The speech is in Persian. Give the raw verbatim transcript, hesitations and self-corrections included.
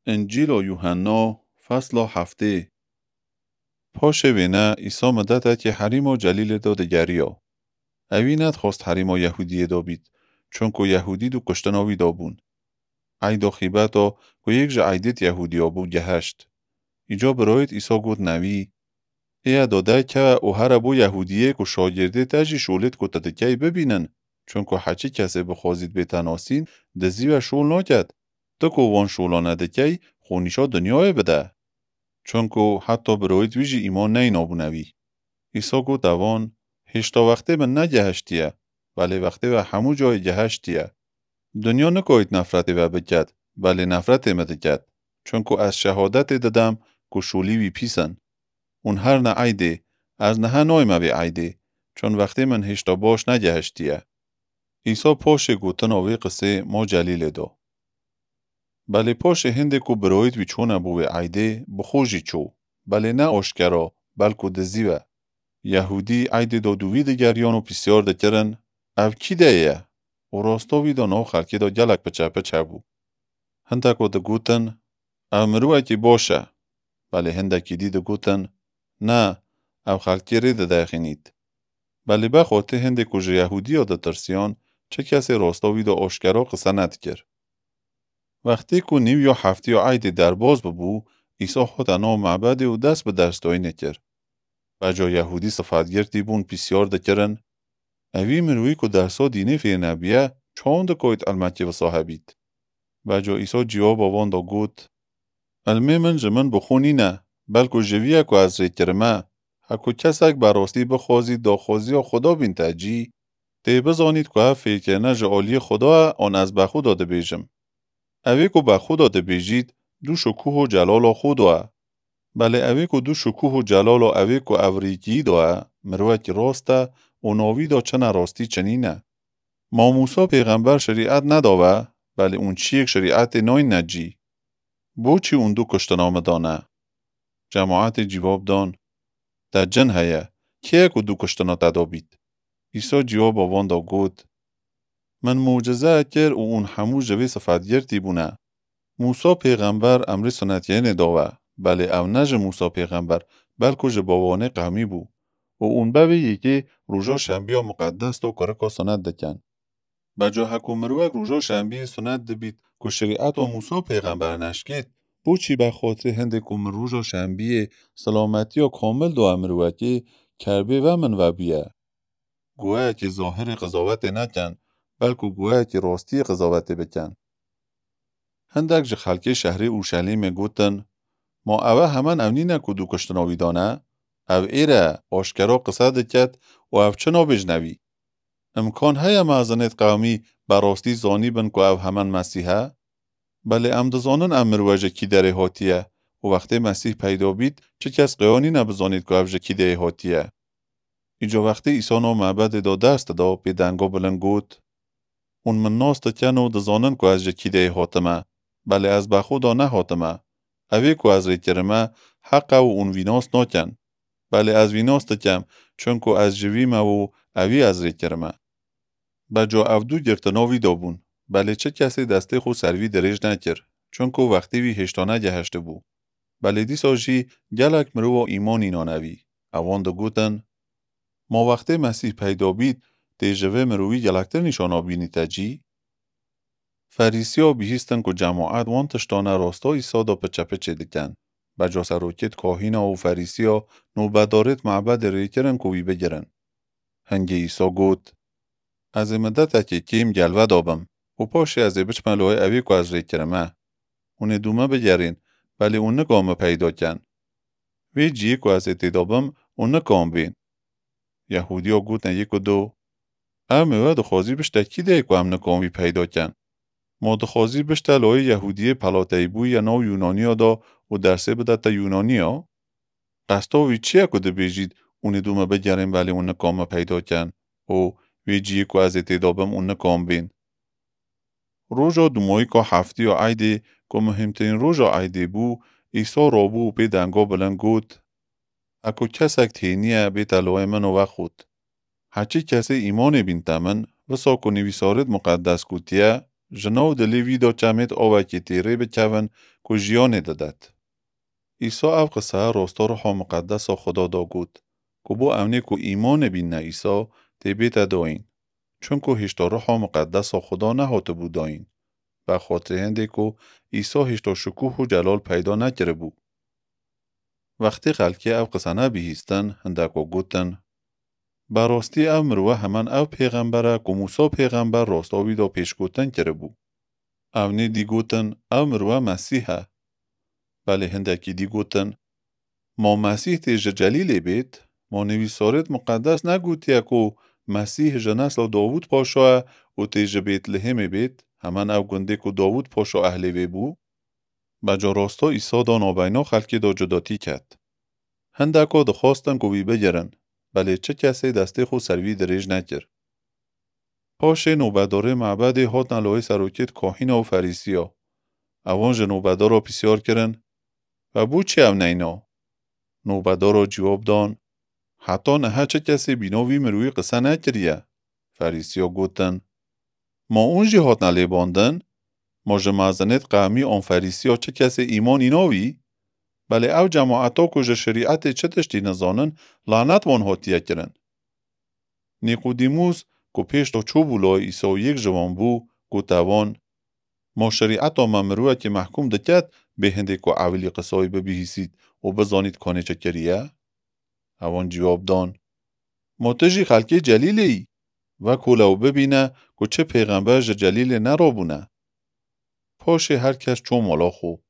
انجیل یوحنا فصل هفته پاش وینا ایسا مدت که حریم و جلیل دو دگریا. اوینت خواست حریم و یهودی دو بید، چون که یهودی دو کشتناوی دو بون. عیدو خیبتا که یک جا عیدت یهودی بو گهشت. ایجا برایت ایسا گود نوی، ایا داده که او هر بو یهودیه که شاگرده تجی شولت که تدکی ببینن، چون که حچی کسی بخوازید بتناسین دزی و شول ناکد. تو که وان شولا ندکی خونیشا دنیای بده. چون که حتی برایت ویجی ایمان نه نابونوی. ایسا گو دوان هشتا وقته من نگهشتیه ولی وقته و همو جای گهشتیه. دنیا نکوید نفرت و بکد ولی نفرت مدکد. چون که از شهادت دادم که شولی وی پیسن. اون هر نه عیده از نه نای ما بی عیده چون وقتی من هشتا باش نگهشتیه. ایسا پاش گوتن آوی قصه ما جلیل دو. بله پاش هنده که برایت وی چونه بوی عیده بخوشی چو. بله نه آشکرا بلکو دزیوه. یهودی عیده دادوی دگریان و پیسیار دکرن او کی دیه؟ و راستاوی دا نو خلکی دا گلک پچه پچه بو. هنده که دا گوتن او مروه کی باشه. بله هنده کی دی دا گوتن نه او خلکی ری دا داخینید. بله بخواته هنده که جه یهودی دا ترسیان چه کسی راستاوی دا آشکرا قصه ندکر. وقتی که نیو یا هفتی یا عیده در باز ببو ایسا خود انا معبد و دست به دستایی نکر. و جا یهودی صفاتگرتی بون پیسیار دکرن اوی مروی که درسا دینه فی نبیه چون دکویت المکی و صاحبید. و جا ایسا جواب آوان دا گوت علمه من جمن بخونی نه بلکو جویه که از ریکرمه حکو کسک براستی بخوازی دا خوازی و خدا بین تجی تی بزانید که ها فکر نه جعالی خدا آن از بخو داده بیجم. اوی که بخو داده بیجید دو شکوه و جلال خدا بله اوی که دو شکوه و جلال و اوی که اوریکی داه مروه که راسته و ناوی دا چنه راستی چنینه. ما موسی پیغمبر شریعت نداوه بله اون چی یک شریعت نای نجی. بو چی اون دو کشتنامه دانه؟ جماعت جواب دان در جن هیه که که دو کشتنا تدابید. ایسا جواب آوان دا گود من معجزه کر و اون همو جوی صفتگرتی بونه. موسی پیغمبر امر سنتیه نداوه بله او نج موسی پیغمبر بلکو جباوانه قومی بو و اون بوی یکی روژا شنبی مقدس تو کرکا سنت دکن. بجا حکو مروک روژا شنبی سنت دبید که شریعت و موسی پیغمبر نشکید بو چی بخاطر هنده که من روژا شنبی سلامتی و کامل دو امروکی کربه و من و بیه. گوه که ظاهر قضاوت نکن بلکو گوه که راستی قضاوت بکن. هندک جه خلک شهر اورشلیم گوتن ما اوه همان اونی نکو دو کشتناوی دانه او ایره آشکرا قصه دکت و او چنا بجنوی. امکان های معزنت قومی براستی زانی بن که او همان مسیحه؟ بله ام دزانن امر وجه کی دره هاتیه و وقتی مسیح پیدا بید چه کس قیانی نبزانید که او جه کی دره هاتیه. ایجا وقتی ایسانو معبد دا دست دا پی دنگا بلن گوت اون من ناست کنو دزانن که از جه کی دره هاتمه بله از بخو دا نه هاتمه. اوی که از ریکرمه حق و اون ویناس ناکن بله از ویناس تکم چون که از جویمه و اوی از ریکرمه. بجا او دو گرتناوی دابون بله چه کسی دسته خو سروی دریج نکر چون که وقتی وی هشتانه گهشته بو. بله دی ساجی گلک مرو و ایمان اینانوی. اوان دا گوتن ما وقتی مسیح پیدا بید دیجوه مروی گلکتر نشانا بینی تجی؟ فریسیا بیهستن که جماعت وان تشتانه راستا ایسا دا پچه پچه دکن. بجا سروکت کاهینا و فریسیا نوبدارت معبد ریکرن که وی بگرن. هنگی ایسا گوت از مدت اکی کیم گلوه دابم و پاشی از بچ ملوه اوی که از ریکرمه. اون دومه بگرین ولی اون نگامه پیدا کن. وی جیه که از اتدابم اون نگام بین. یهودیا گوتن یک و دو همه و دخوازی بشته کی ده که هم نگامی پیدا کن. ما دخوازی بشته لای یهودی پلاتای بوی یا ناو یونانی دا و درسه بده تا یونانی ها. قصداوی چیه که ده بیجید اون دومه بگرین ولی اون نگامه پیدا کن و وی جیه که از اتدابم اون نگام بین. روژا دومایی که هفتی و عیده که مهمترین روژا عیده بو ایسا رابو و پی دنگا بلن گوت اکو کسک تینیه بی تلوه من و خود. هرچی کسی ایمان بین تمن و ساکو نویسارت مقدس گوتیه جنو دلیوی دا چمت آوه که تیره بکون که جیانه دادد. ایسا او قصه راستا روح مقدس خدا دا گود که بو اونه که ایمان بین نه ایسا تیبیت داین چون که هشتا روح مقدس خدا نهاته بوداین و خاطر هنده که ایسا هشتا شکوه و جلال پیدا نکره بو. وقتی خلکی او قصه نبیهستن هنده که گوتن براستی او مروه همان او پیغمبره که موسی پیغمبر راستاوی دا پیش گوتن کره بو. او نی دی گوتن او مروه مسیحه. بله هنده که دی گوتن ما مسیح تیج جلیل بید ما نویسارت مقدس نگوتیه که مسیح جنسل داوود پاشا و تیج بیت لحم بید همان او گنده که داوود پاشا اهلی بو. بجا راستا ایسا دا نابینا خلکی دا جداتی کد. هنده که دخواستن که وی بگرن بله چه کسی دسته خود سروی دریج نکر. پاشه نوبداره معبد هات نلوه سروکت کاهین و فریسیا. اوان نوبدار را بسیار کرن و بو چه او نینا؟ نوبدار را جواب دان حتی نه چه کسی بیناوی مروی قصه نکریه. فریسیا گوتن ما اونجی هات نلی باندن؟ ما جمعزنت قهمی آن فریسیا چه کسی ایمان ایناوی؟ بله او جماعتا کجا شریعت چه تشتی نزانن لعنت وان هاتیه کرن. نیقودیموس که پیش تا چو بولای ایسا یک جوان بو گوتوان ما شریعتا ممروه که محکوم دکت به هنده که اولی قصای ببیهیسید و بزانید کانه چه کریه؟ اوان جواب دان ما تجی خلکی جلیلی ای و کولو ببینه که چه پیغمبر جلیل نرابونه. پاشه هر کس چون مالا خو